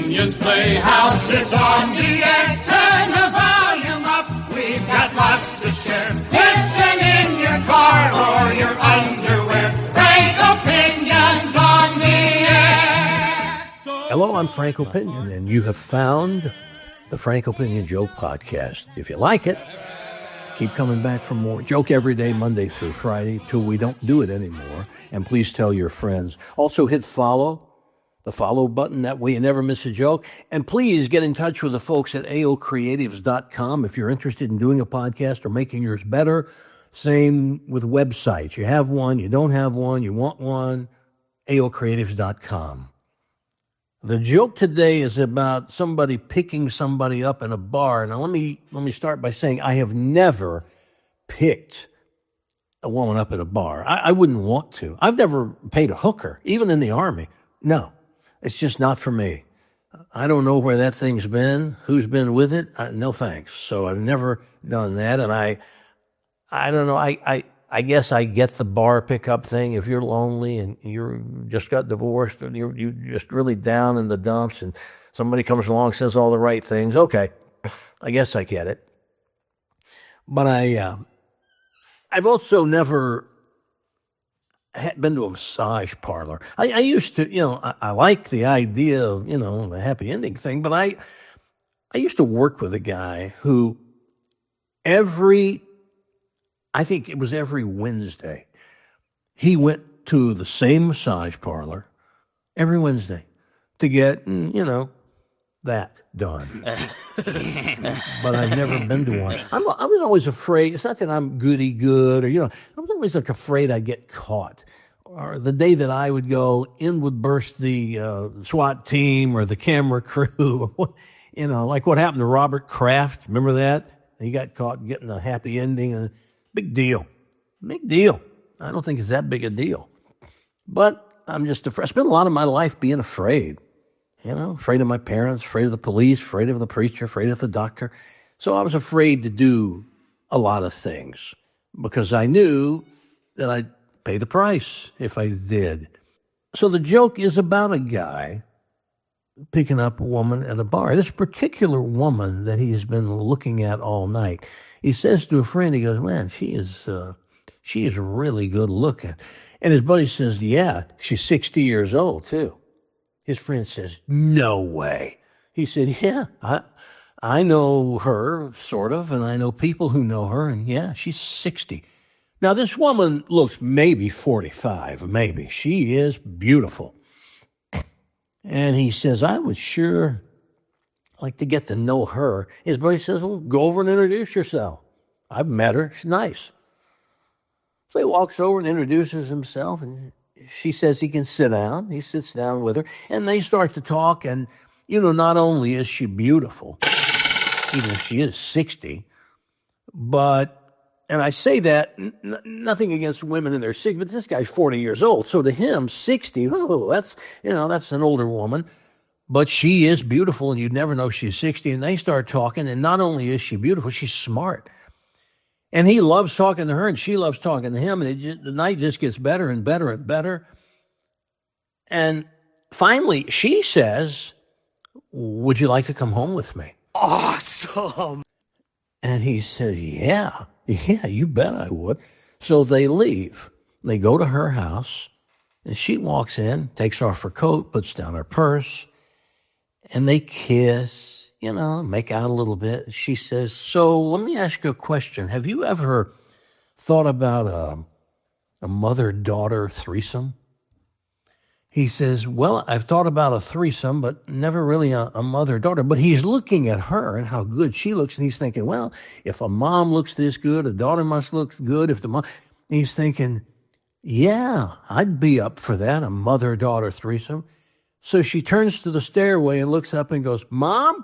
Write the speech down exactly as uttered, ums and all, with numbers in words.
Opinions Playhouse is on the air. Turn the volume up. We've got lots to share. Listen in your car or your underwear. Frank Opinions on the air. Hello, I'm Frank Opinion, and you have found the Frank Opinion Joke Podcast. If you like it, keep coming back for more. Joke every day, Monday through Friday, till we don't do it anymore. And please tell your friends. Also hit follow, the follow button. That way you never miss a joke. And please get in touch with the folks at A O creatives dot com if you're interested in doing a podcast or making yours better. Same with websites. You have one, you don't have one, you want one, A O creatives dot com. The joke today is about somebody picking somebody up in a bar. Now, let me let me start by saying I have never picked a woman up at a bar. I, I wouldn't want to. I've never paid a hooker, even in the Army. No, it's just not for me. I don't know where that thing's been, who's been with it. Uh, no thanks. So I've never done that, and I, I don't know. I I. I guess I get the bar pickup thing. If you're lonely and you're just got divorced and you're, you're just really down in the dumps and somebody comes along, says all the right things, okay, I guess I get it. But I, uh, I've also never had been to a massage parlor. I, I used to, you know, I, I like the idea of, you know, the happy ending thing, but I, I used to work with a guy who every I think it was every Wednesday, he went to the same massage parlor every Wednesday to get, you know, that done. But I've never been to one. I'm, I was always afraid. It's not that I'm goody good or, you know, I was always like afraid I'd get caught. Or the day that I would go, in would burst the uh, SWAT team or the camera crew. You know, like what happened to Robert Kraft. Remember that? He got caught getting a happy ending and big deal. Big deal. I don't think it's that big a deal. But I'm just afraid. I spent a lot of my life being afraid. You know, afraid of my parents, afraid of the police, afraid of the preacher, afraid of the doctor. So I was afraid to do a lot of things because I knew that I'd pay the price if I did. So the joke is about a guy picking up a woman at a bar. This particular woman that he's been looking at all night, he says to a friend, he goes, man, she is uh, she is really good looking. And his buddy says, yeah, she's sixty years old, too. His friend says, no way. He said, yeah, I I know her, sort of, and I know people who know her, and yeah, she's sixty. Now, this woman looks maybe forty-five, maybe. She is beautiful. And he says, I would sure like to get to know her. His buddy says, well, go over and introduce yourself. I've met her. She's nice. So he walks over and introduces himself, and she says he can sit down. He sits down with her, and they start to talk. And, you know, not only is she beautiful, even if she is sixty, but, and I say that, n- nothing against women in their sixties, but this guy's forty years old. So to him, sixty, oh, that's, you know, that's an older woman. But she is beautiful, and you'd never know she's sixty. And they start talking, and not only is she beautiful, she's smart. And he loves talking to her, and she loves talking to him, and it just, the night just gets better and better and better. And finally, she says, would you like to come home with me? Awesome. And he says, yeah, yeah, you bet I would. So they leave. They go to her house, and she walks in, takes off her coat, puts down her purse, and they kiss, you know, make out a little bit. She says, so let me ask you a question. Have you ever thought about a, a mother-daughter threesome? He says, well, I've thought about a threesome, but never really a, a mother-daughter. But he's looking at her and how good she looks, and he's thinking, well, if a mom looks this good, a daughter must look good. If the mom, he's thinking, yeah, I'd be up for that, a mother-daughter threesome. So she turns to the stairway and looks up and goes, Mom?